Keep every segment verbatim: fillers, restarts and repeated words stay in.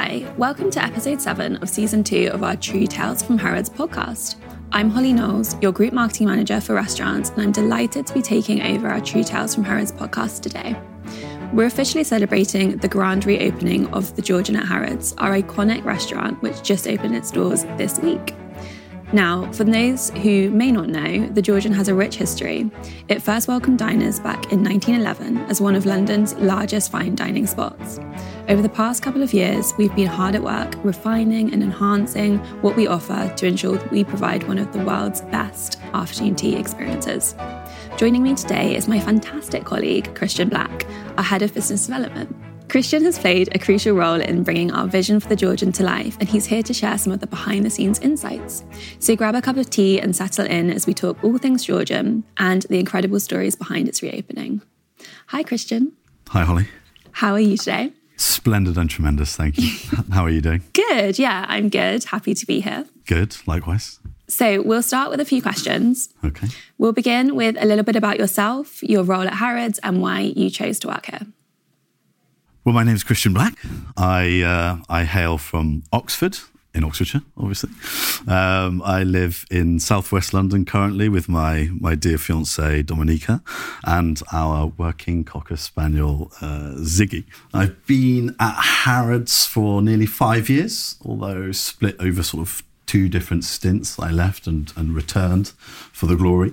Hi, welcome to episode seven of season two of our True Tales from Harrods podcast. I'm Holly Knowles, your group marketing manager for restaurants, and I'm delighted to be taking over our True Tales from Harrods podcast today. We're officially celebrating the grand reopening of the Georgian at Harrods, our iconic restaurant which just opened its doors this week. Now, for those who may not know, the Georgian has a rich history. It first welcomed diners back in nineteen eleven as one of London's largest fine dining spots. Over the past couple of years, we've been hard at work refining and enhancing what we offer to ensure that we provide one of the world's best afternoon tea experiences. Joining me today is my fantastic colleague, Christian Black, our Head of Business Development. Christian has played a crucial role in bringing our vision for the Georgian to life, and he's here to share some of the behind-the-scenes insights. So grab a cup of tea and settle in as we talk all things Georgian and the incredible stories behind its reopening. Hi, Christian. Hi, Holly. How are you today? Splendid and tremendous, thank you. How are you doing? Good, yeah, I'm good. Happy to be here. Good, likewise. So we'll start with a few questions. Okay. We'll begin with a little bit about yourself, your role at Harrods, and why you chose to work here. Well, my name is Christian Black. I uh, I hail from Oxford, in Oxfordshire, obviously. Um, I live in southwest London currently with my, my dear fiancée, Dominica, and our working Cocker Spaniel, uh, Ziggy. I've been at Harrods for nearly five years, although split over sort of two different stints. I left and, and returned for the glory.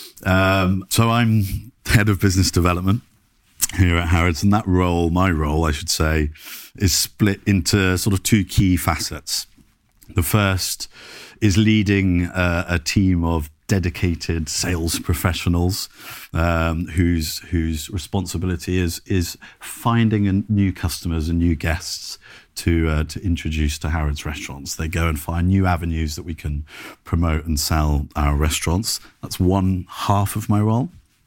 Um, so I'm head of business development here at Harrods, and that role, my role, I should say, is split into sort of two key facets. The first is leading uh, a team of dedicated sales professionals um, whose whose responsibility is is finding a, new customers and new guests to uh, to introduce to Harrods restaurants. They go and find new avenues that we can promote and sell our restaurants. That's one half of my role.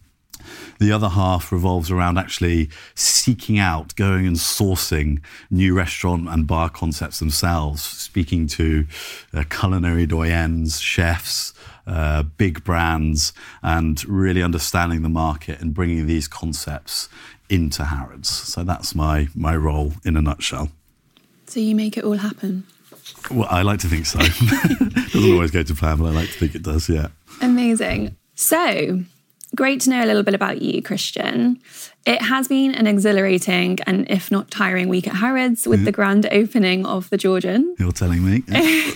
The other half revolves around actually seeking out, going and sourcing new restaurant and bar concepts themselves, speaking to uh, culinary doyens, chefs, uh, big brands, and really understanding the market and bringing these concepts into Harrods. So that's my my role in a nutshell. So you make it all happen? Well, I like to think so. Doesn't always go to plan, but I like to think it does, yeah. Amazing. So, great to know a little bit about you, Christian. It has been an exhilarating and, if not tiring, week at Harrods with yeah. the grand opening of the Georgian. You're telling me. Yeah.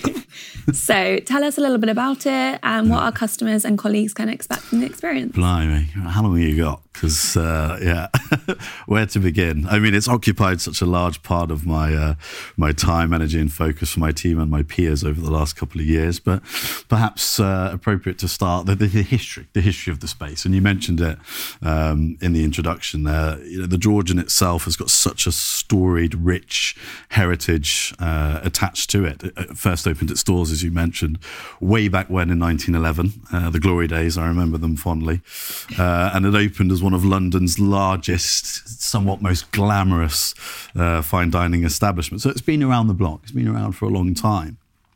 So tell us a little bit about it and what our customers and colleagues can expect from the experience. Blimey, how long have you got? Because, uh, yeah, where to begin? I mean, it's occupied such a large part of my uh, my time, energy and focus for my team and my peers over the last couple of years, but perhaps uh, appropriate to start the, the history, the history of the space. And you mentioned it um, in the introduction there. You know, the Georgian itself has got such a storied, rich heritage uh, attached to it. It first opened its doors, as you mentioned, way back when in nineteen eleven, uh, the glory days, I remember them fondly. Uh, and it opened as one of London's largest, somewhat most glamorous uh, fine dining establishments. So it's been around the block. It's been around for a long time.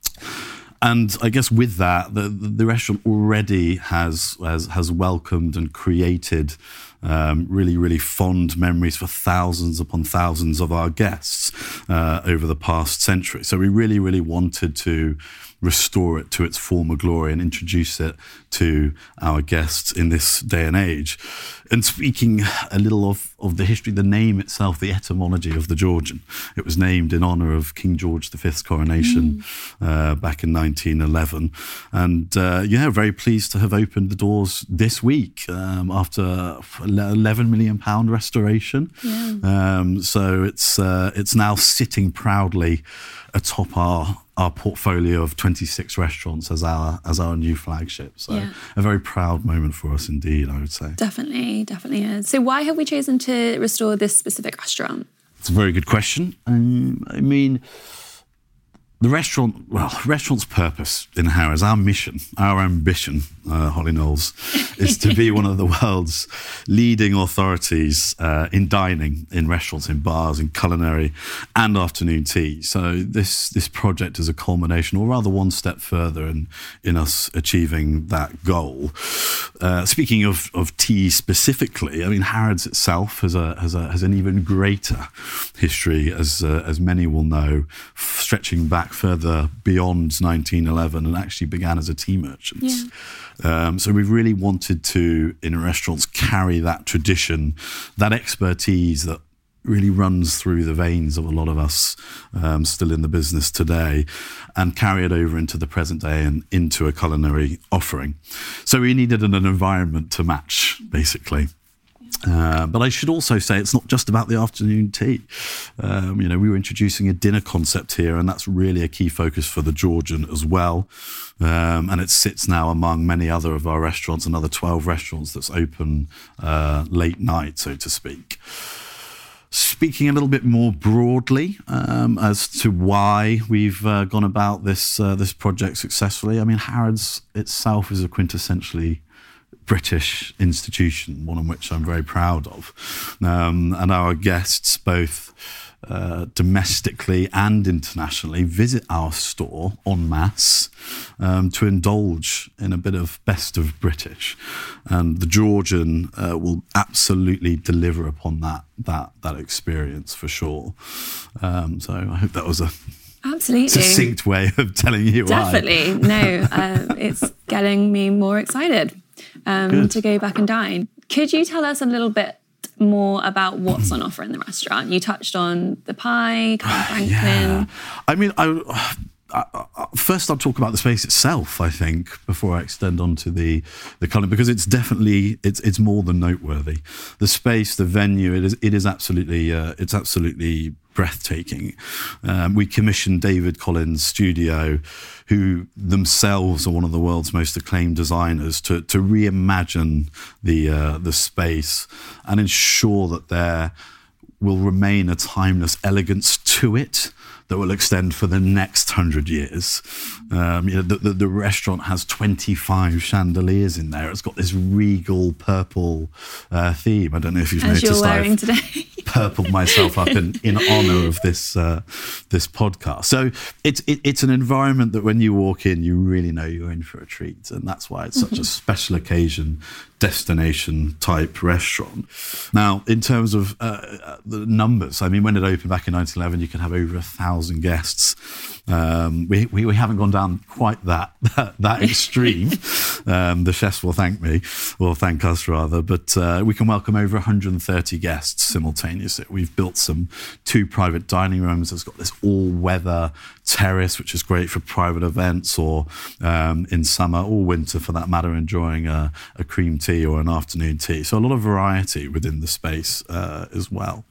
And I guess with that, the, the restaurant already has, has, has welcomed and created Um, really, really fond memories for thousands upon thousands of our guests uh, over the past century. So we really, really wanted to restore it to its former glory and introduce it to our guests in this day and age. And speaking a little of, of the history, the name itself, the etymology of the Georgian, it was named in honour of King George the Fifth's coronation mm. uh, back in nineteen eleven. And uh, yeah, very pleased to have opened the doors this week um, after eleven million pound restoration. Yeah. Um, so it's uh, it's now sitting proudly atop our our portfolio of twenty-six restaurants as our as our new flagship. So yeah. a very proud moment for us indeed, I would say. Definitely, definitely is. So why have we chosen to restore this specific restaurant? It's a very good question. Um, I mean, The restaurant, well, restaurant's purpose in Harrods, our mission, our ambition, uh, Holly Knowles, is to be one of the world's leading authorities uh, in dining, in restaurants, in bars, in culinary and afternoon tea. So this this project is a culmination, or rather one step further in, in us achieving that goal. Uh, speaking of, of tea specifically, I mean, Harrods itself has a has a has an even greater history, as uh, as many will know, stretching back further beyond nineteen eleven, and actually began as a tea merchant. Yeah. Um, so we've really wanted to, in restaurants, carry that tradition, that expertise that really runs through the veins of a lot of us um, still in the business today, and carry it over into the present day and into a culinary offering. So we needed an, an environment to match, basically. Uh, but I should also say it's not just about the afternoon tea. Um, you know, we were introducing a dinner concept here, and that's really a key focus for the Georgian as well. Um, and it sits now among many other of our restaurants, another twelve restaurants that's open uh, late night, so to speak. Speaking a little bit more broadly um, as to why we've uh, gone about this uh, this project successfully, I mean, Harrods itself is a quintessentially British institution, one on which I'm very proud of. Um, and our guests, both uh, domestically and internationally, visit our store en masse um, to indulge in a bit of best of British. And the Georgian uh, will absolutely deliver upon that that that experience for sure. Um, so I hope that was a Absolutely. succinct way of telling you why. Definitely. No, uh, it's getting me more excited um, to go back and dine. Could you tell us a little bit more about what's on offer in the restaurant? You touched on the pie, Franklin. Yeah. I mean, I, I, I, first I'll talk about the space itself, I think, before I extend on to the, the colour, because it's definitely, it's it's more than noteworthy. The space, the venue, it is it is absolutely, uh, it's absolutely breathtaking. Um, we commissioned David Collins' studio, who themselves are one of the world's most acclaimed designers, to to reimagine the uh, the space and ensure that there will remain a timeless elegance to it that will extend for the next hundred years. Um, you know, the, the, the restaurant has twenty-five chandeliers in there. It's got this regal purple uh, theme. I don't know if you've As noticed. You're wearing I've today. purpled myself up in, in honour of this uh, this podcast. So it's it, it's an environment that when you walk in, you really know you're in for a treat, and that's why it's such mm-hmm. a special occasion, destination type restaurant. Now, in terms of uh, the numbers, I mean, when it opened back in nineteen eleven, you can have over a thousand guests. Um, we, we we haven't gone down quite that that, that extreme. um, the chefs will thank me, or thank us rather, but uh, we can welcome over one hundred thirty guests simultaneously. We've built some two private dining rooms. It's got this all-weather terrace, which is great for private events, or um, in summer or winter for that matter, enjoying a, a cream tea or an afternoon tea. So a lot of variety within the space uh, as well.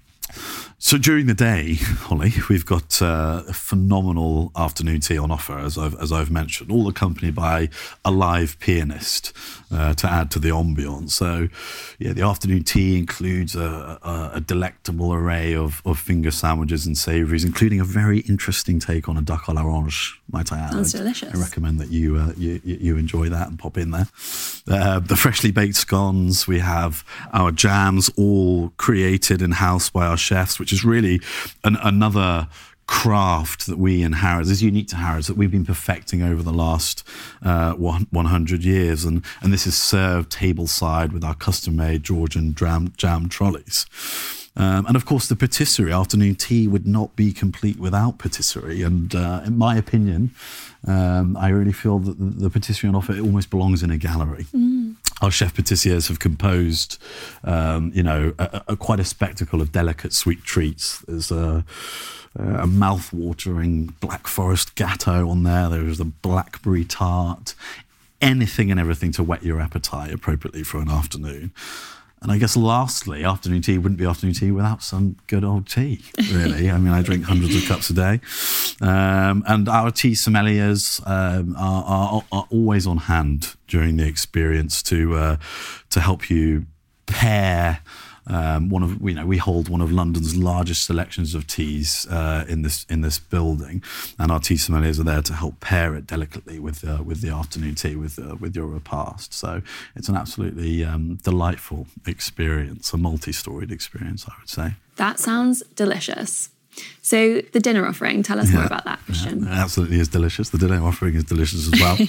So during the day, Holly, we've got uh, a phenomenal afternoon tea on offer, as I've as I've mentioned, all accompanied by a live pianist uh, to add to the ambience. So, yeah, the afternoon tea includes a, a, a delectable array of, of finger sandwiches and savouries, including a very interesting take on a duck à l'orange, might I add. Sounds delicious. I recommend that you uh, you, you enjoy that and pop in there. Uh, the freshly baked scones, we have our jams, all created in-house by our chefs, which is really an, another craft that we in Harrods, is unique to Harrods, that we've been perfecting over the last uh, one, one hundred years. And, and this is served tableside with our custom-made Georgian jam, jam trolleys. Um, and of course, the patisserie, afternoon tea would not be complete without patisserie. And uh, in my opinion, um, I really feel that the, the patisserie on offer, it almost belongs in a gallery. Mm. Our chef patissiers have composed, um, you know, a, a, quite a spectacle of delicate sweet treats. There's a, a mouth-watering Black Forest Gâteau on there. There's a blackberry tart. Anything and everything to whet your appetite appropriately for an afternoon. And I guess lastly, afternoon tea wouldn't be afternoon tea without some good old tea, really. I mean, I drink hundreds of cups a day. Um, and our tea sommeliers um, are, are, are always on hand during the experience to uh, to help you pair um, one of you know we hold one of London's largest selections of teas uh, in this in this building, and our tea sommeliers are there to help pair it delicately with uh, with the afternoon tea, with uh, with your repast. So it's an absolutely um, delightful experience, a multi-storied experience, I would say. That sounds delicious. So the dinner offering, tell us yeah, more about that, Christian. Yeah, it absolutely is delicious. The dinner offering is delicious as well.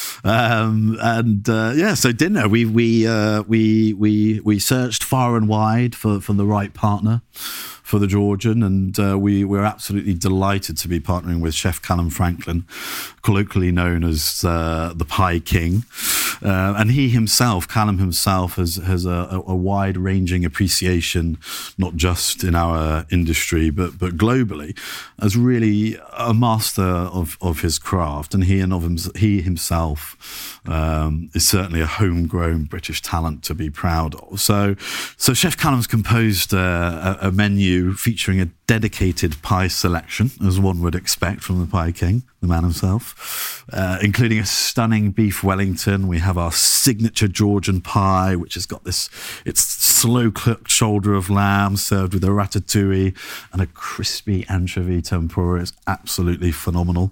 um, and uh, yeah, so dinner, we we uh, we we we searched far and wide for for the right partner for the Georgian, and uh, we we're absolutely delighted to be partnering with Chef Callum Franklin, colloquially known as uh, the Pie King. Uh, and he himself, Callum himself, has has a, a wide-ranging appreciation, not just in our industry, but but globally, as really a master of, of his craft. And he and of him, he himself um, is certainly a homegrown British talent to be proud of. So, so Chef Callum's composed uh, a, a menu featuring a dedicated pie selection, as one would expect from the Pie King, the man himself, uh, including a stunning beef Wellington. We have our signature Georgian pie, which has got this, it's slow-cooked shoulder of lamb served with a ratatouille and a crispy anchovy tempura. It's absolutely phenomenal.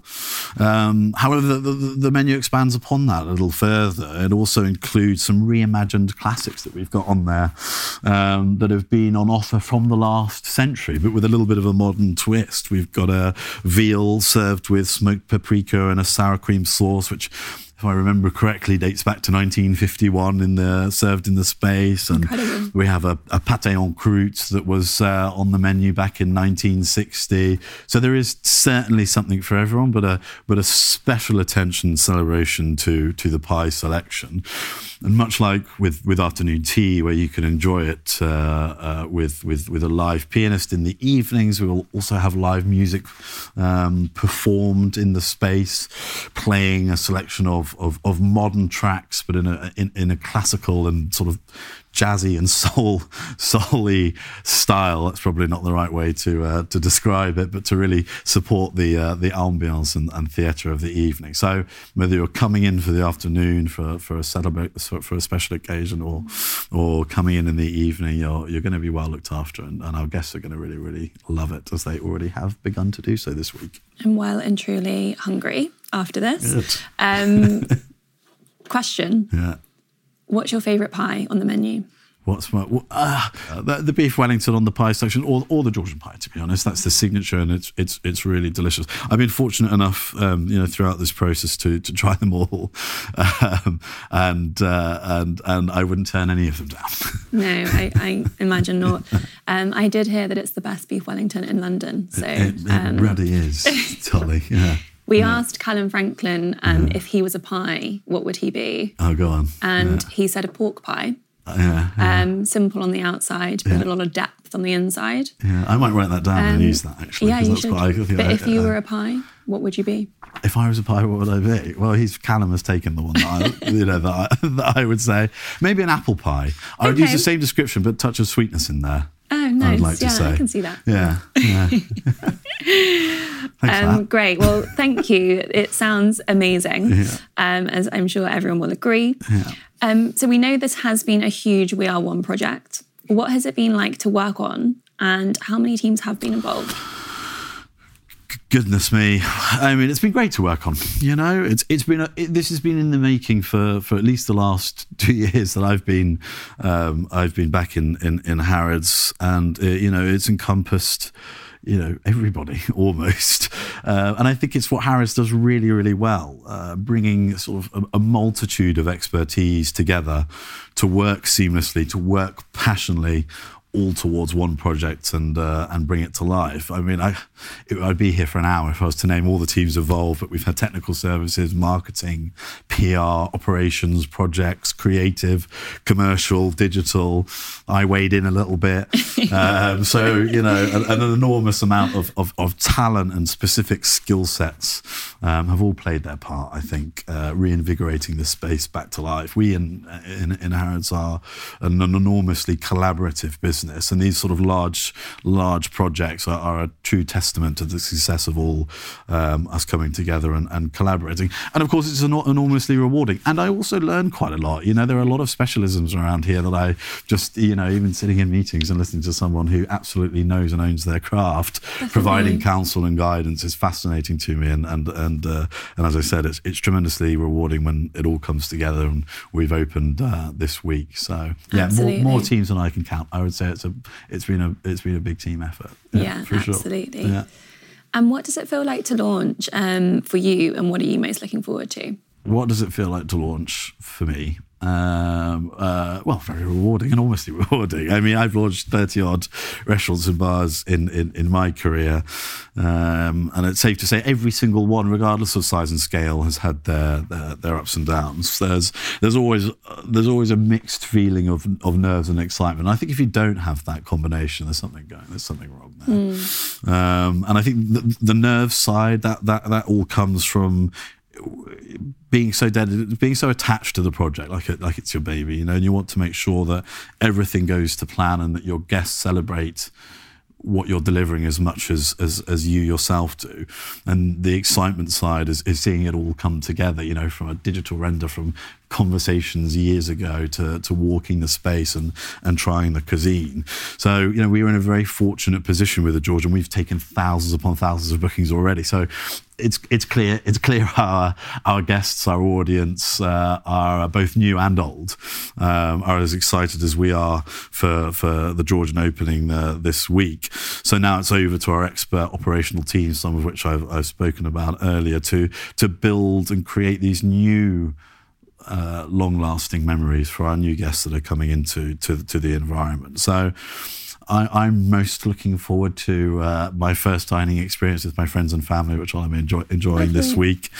Um, however, the, the, the menu expands upon that a little further. It also includes some reimagined classics that we've got on there um, that have been on offer from the last century, but with a little bit of a modern twist. We've got a veal served with smoked paprika and a sour cream sauce, which, if I remember correctly, dates back to nineteen fifty-one, in the served in the space. And incredible. We have a, a pâté en croûte that was uh, on the menu back in nineteen sixty. So there is certainly something for everyone, but a but a special attention celebration to to the pie selection. And much like with, with afternoon tea, where you can enjoy it uh, uh, with, with with a live pianist in the evenings, we will also have live music um, performed in the space, playing a selection of of, of modern tracks, but in a in, in a classical and sort of jazzy and soul soul-y style. That's probably not the right way to uh, to describe it, but to really support the uh, the ambience and, and theatre of the evening. So whether you're coming in for the afternoon for for a celebrate for a special occasion, or or coming in in the evening, you're you're going to be well looked after, and, and our guests are going to really really love it, as they already have begun to do so this week. I'm well and truly hungry after this. Um, question. Yeah. What's your favourite pie on the menu? What's my uh, the, the beef Wellington on the pie section, or, or the Georgian pie? To be honest, that's the signature, and it's it's it's really delicious. I've been fortunate enough, um, you know, throughout this process to to try them all, um, and uh, and and I wouldn't turn any of them down. No, I, I imagine not. Um, I did hear that it's the best beef Wellington in London. So it, it, um, it really is, Tolly. Yeah. We yeah. asked Callum Franklin um, yeah. if he was a pie, what would he be? Oh, go on. And yeah. he said a pork pie. Yeah, yeah. Um, simple on the outside, but yeah. a lot of depth on the inside. Yeah, I might write that down um, and use that, actually. Yeah, you that's should. Quite, but I, if you uh, were a pie, what would you be? If I was a pie, what would I be? Well, he's Callum has taken the one that I, you know, that I, that I would say. Maybe an apple pie. I would okay. use the same description, but touch of sweetness in there. Oh, nice. I would like yeah, to say. I can see that. Yeah, yeah. Thanks um, great. Well, thank you. It sounds amazing, yeah. um, as I'm sure everyone will agree. Yeah. Um, so we know this has been a huge We Are One project. What has it been like to work on, and how many teams have been involved? Goodness me. I mean, it's been great to work on. You know, it's it's been a, it, this has been in the making for, for at least the last two years that I've been um, I've been back in in, in Harrods, and uh, you know, it's encompassed, you know, everybody almost. Uh, and I think it's what Harrods does really, really well, uh, bringing sort of a, a multitude of expertise together to work seamlessly, to work passionately, all towards one project and uh, and bring it to life. I mean, I it, I'd be here for an hour if I was to name all the teams involved, but we've had technical services, marketing, P R, operations, projects, creative, commercial, digital. I weighed in a little bit. Um, so, you know, an, an enormous amount of, of, of talent and specific skill sets um, have all played their part, I think, uh, reinvigorating the space back to life. We in, in, in Harrods are an, an enormously collaborative business. business, and these sort of large, large projects are, are a true testament to the success of all um, us coming together and, and collaborating. And of course, it's enor- enormously rewarding. And I also learn quite a lot. You know, there are a lot of specialisms around here that I just, you know, even sitting in meetings and listening to someone who absolutely knows and owns their craft, Definitely. providing counsel and guidance is fascinating to me. And and and uh, and as I said, it's it's tremendously rewarding when it all comes together. And we've opened uh, this week, so yeah, more, more teams than I can count. I would say it's a it's been a it's been a big team effort. Yeah, yeah for absolutely. Sure. Yeah. And what does it feel like to launch um, for you, and what are you most looking forward to? What does it feel like to launch for me? Um, uh, well, very rewarding, enormously rewarding. I mean, I've launched thirty odd restaurants and bars in, in, in my career. Um, and it's safe to say every single one, regardless of size and scale, has had their, their, their ups and downs. There's, there's always, there's always a mixed feeling of, of nerves and excitement. And I think if you don't have that combination, there's something going, there's something wrong there. Mm. Um, and I think the, the nerve side, that, that, that all comes from being so dedicated, being so attached to the project, like it, like it's your baby, you know, and you want to make sure that everything goes to plan and that your guests celebrate what you're delivering as much as, as as you yourself do. And the excitement side is, is seeing it all come together, you know, from a digital render, from conversations years ago to, to walking the space and, and trying the cuisine. So, you know, we were in a very fortunate position with the George, and we've taken thousands upon thousands of bookings already. So it's it's clear it's clear our our guests, our audience uh, are both new and old, um, are as excited as we are for for the Georgian opening uh, this week. So now it's over to our expert operational teams, some of which I've, I've spoken about earlier, to to build and create these new Uh, long-lasting memories for our new guests that are coming into to, to the environment. So I, I'm most looking forward to uh, my first dining experience with my friends and family, which I'm enjoy, enjoying this week.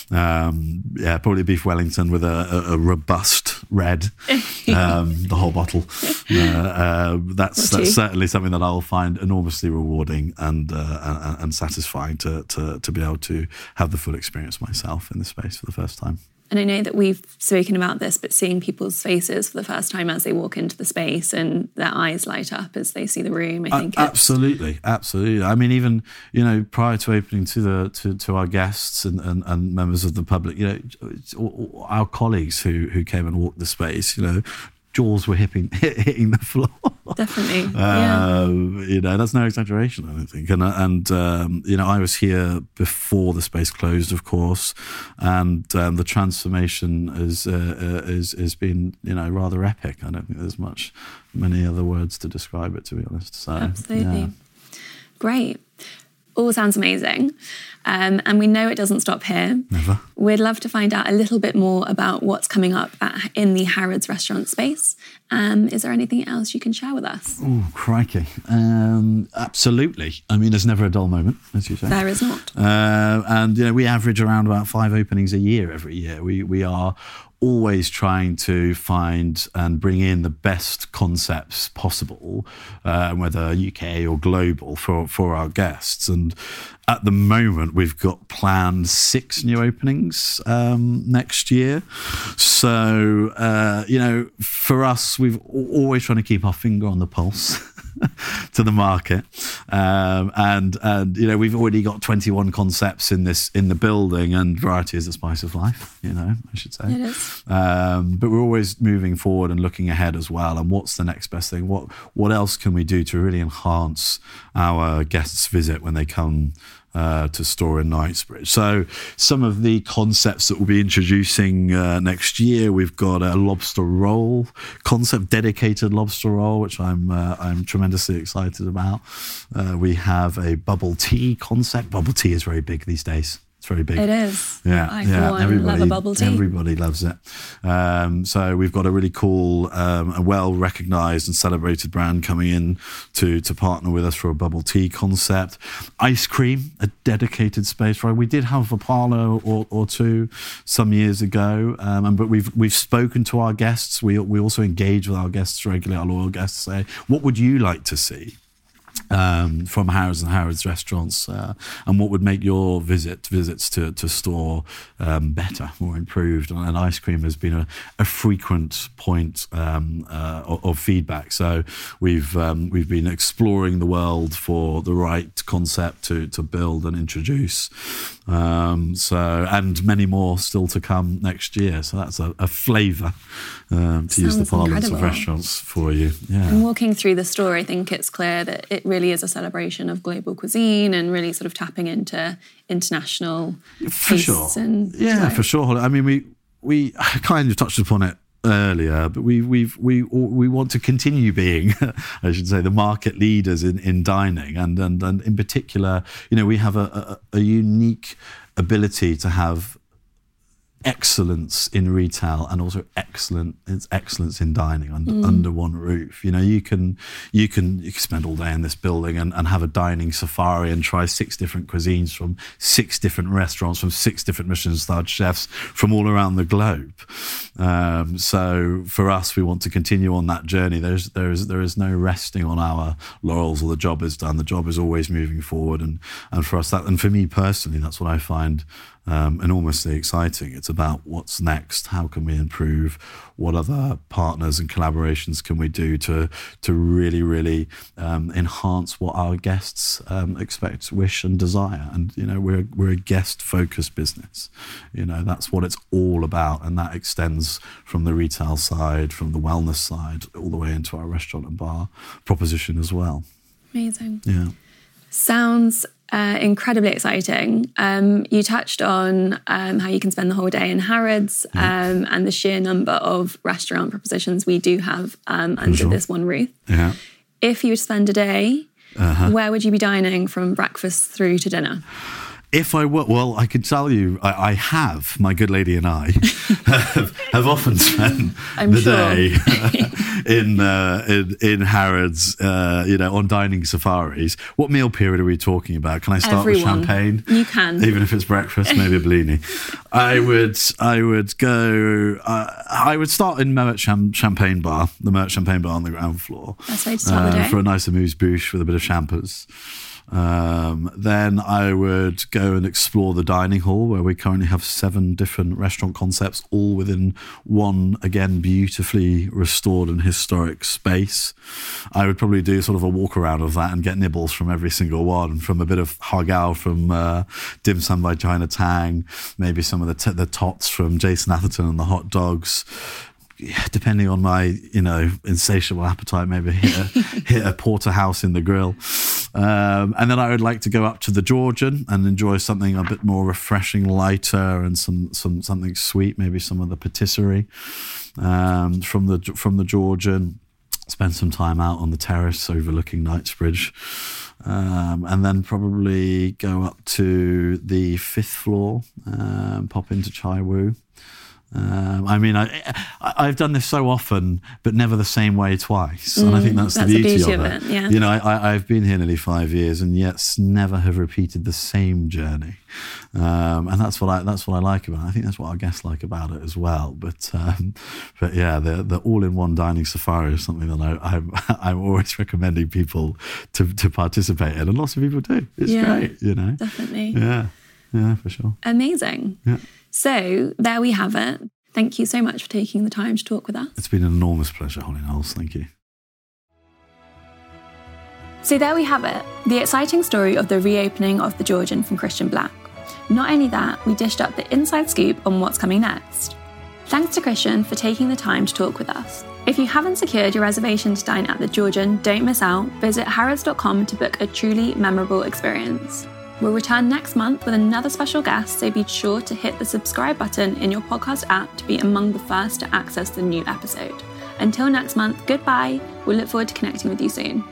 Um, yeah, probably beef Wellington with a, a, a robust red, um, the whole bottle. Uh, uh, that's that's certainly something that I'll find enormously rewarding and uh, and, and satisfying to, to to be able to have the full experience myself in this space for the first time. And I know that we've spoken about this, but seeing people's faces for the first time as they walk into the space and their eyes light up as they see the room, I think uh, absolutely, absolutely. I mean, even, you know, prior to opening to the to, to our guests and, and, and members of the public, you know, our colleagues who who came and walked the space, you know, jaws were hitting hitting the floor. Definitely, uh, yeah. You know, that's no exaggeration, I don't think. And and um, you know, I was here before the space closed, of course, and um, the transformation is uh, is is been, you know, rather epic. I don't think there's much many other words to describe it, to be honest. So, absolutely, yeah. Great. All sounds amazing. Um, and we know it doesn't stop here. Never. We'd love to find out a little bit more about what's coming up at, in the Harrods restaurant space. Um, is there anything else you can share with us? Oh, crikey. Um, absolutely. I mean, there's never a dull moment, as you say. There is not. Uh, and, you know, we average around about five openings a year every year. We, we are always trying to find and bring in the best concepts possible, uh, whether U K or global, for, for our guests. And at the moment, we've got planned six new openings um, next year. So, uh, you know, for us, we've always trying to keep our finger on the pulse to the market. Um, and, and, you know, we've already got twenty-one concepts in this in the building, and variety is the spice of life, you know, I should say. It is. Um, but we're always moving forward and looking ahead as well. And what's the next best thing? What what else can we do to really enhance our guests' visit when they come Uh, to store in Knightsbridge? So some of the concepts that we'll be introducing uh, next year, we've got a lobster roll concept, dedicated lobster roll, which I'm uh, I'm tremendously excited about. Uh, we have a bubble tea concept. Bubble tea is very big these days. It's very big. It is. Yeah, I yeah. for one Everybody, love a bubble tea. Everybody loves it. Um, so we've got a really cool, um, a well-recognised and celebrated brand coming in to to partner with us for a bubble tea concept. Ice cream, a dedicated space. Right, we did have a parlour or, or two some years ago, um, and but we've we've spoken to our guests. We we also engage with our guests regularly. Our loyal guests say, "What would you like to see?" Um, from Harrods and Harrods restaurants, uh, and what would make your visit visits to to store um, better, more improved. And, and ice cream has been a, a frequent point um, uh, of, of feedback. So we've um, we've been exploring the world for the right concept to to build and introduce. Um, so and many more still to come next year. So that's a, a flavour um, to Sounds use the parlance incredible. Of restaurants for you. Yeah. And walking through the store, I think it's clear that it really is a celebration of global cuisine and really sort of tapping into international for tastes sure. and yeah, joy. for sure. I mean, we we kind of touched upon it earlier, but we we've we we want to continue being, I should say, the market leaders in, in dining, and, and and in particular, you know, we have a, a, a unique ability to have excellence in retail and also excellent it's excellence in dining under, mm. under one roof. You know, you can you can you can spend all day in this building and, and have a dining safari and try six different cuisines from six different restaurants from six different Michelin-starred chefs from all around the globe. Um, so for us, we want to continue on that journey. There's there is there is no resting on our laurels, or the job is done. The job is always moving forward, and and for us that and for me personally, that's what I find Um, enormously exciting. It's about what's next. How can we improve? What other partners and collaborations can we do to to really, really um, enhance what our guests um, expect, wish, and desire? And you know, we're we're a guest-focused business. You know, that's what it's all about, and that extends from the retail side, from the wellness side, all the way into our restaurant and bar proposition as well. Amazing. Yeah. Sounds Uh, incredibly exciting. Um, you touched on um, how you can spend the whole day in Harrods um, yeah. and the sheer number of restaurant propositions we do have um, under sure. this one roof. Yeah. If you would spend a day, uh-huh. where would you be dining from breakfast through to dinner? If I were, well, I could tell you, I, I have, my good lady and I, have, have often spent I'm the sure. day in, uh, in in Harrods, uh, you know, on dining safaris. What meal period are we talking about? Can I start Everyone. with champagne? You can, even if it's breakfast, maybe a Bellini. I would, I would go. Uh, I would start in Moet Cham- Champagne Bar, the Moet Champagne Bar on the ground floor. That's right to start the uh, day. For a nice amuse-bouche with a bit of champers. Um, then I would go and explore the dining hall, where we currently have seven different restaurant concepts, all within one, again, beautifully restored and historic space. I would probably do sort of a walk around of that and get nibbles from every single one, from a bit of hagao from uh, Dim Sum by China Tang, maybe some of the, t- the tots from Jason Atherton and the hot dogs. Yeah, depending on my, you know, insatiable appetite, maybe hit a, hit a porterhouse in the grill. Um, and then I would like to go up to the Georgian and enjoy something a bit more refreshing, lighter, and some, some something sweet, maybe some of the patisserie um, from the from the Georgian. Spend some time out on the terrace overlooking Knightsbridge. Um, and then probably go up to the fifth floor, um, pop into Chai Wu. Um, I mean, I, I, I've done this so often, but never the same way twice. Mm, and I think that's, that's the beauty, the beauty of, of it. it yeah. You know, I, I've been here nearly five years and yet never have repeated the same journey. Um, and that's what I that's what I like about it. I think that's what our guests like about it as well. But um, but yeah, the the all-in-one dining safari is something that I, I'm, I'm always recommending people to, to participate in. And lots of people do. It's yeah, great, you know. Definitely. Yeah, yeah, for sure. Amazing. Yeah. So there we have it. Thank you so much for taking the time to talk with us. It's been an enormous pleasure, Holly Knowles. Thank you. So there we have it, the exciting story of the reopening of the Georgian from Christian Black. Not only that, we dished up the inside scoop on what's coming next. Thanks to Christian for taking the time to talk with us. If you haven't secured your reservation to dine at the Georgian, don't miss out. Visit harrods dot com to book a truly memorable experience. We'll return next month with another special guest, so be sure to hit the subscribe button in your podcast app to be among the first to access the new episode. Until next month, goodbye. We'll look forward to connecting with you soon.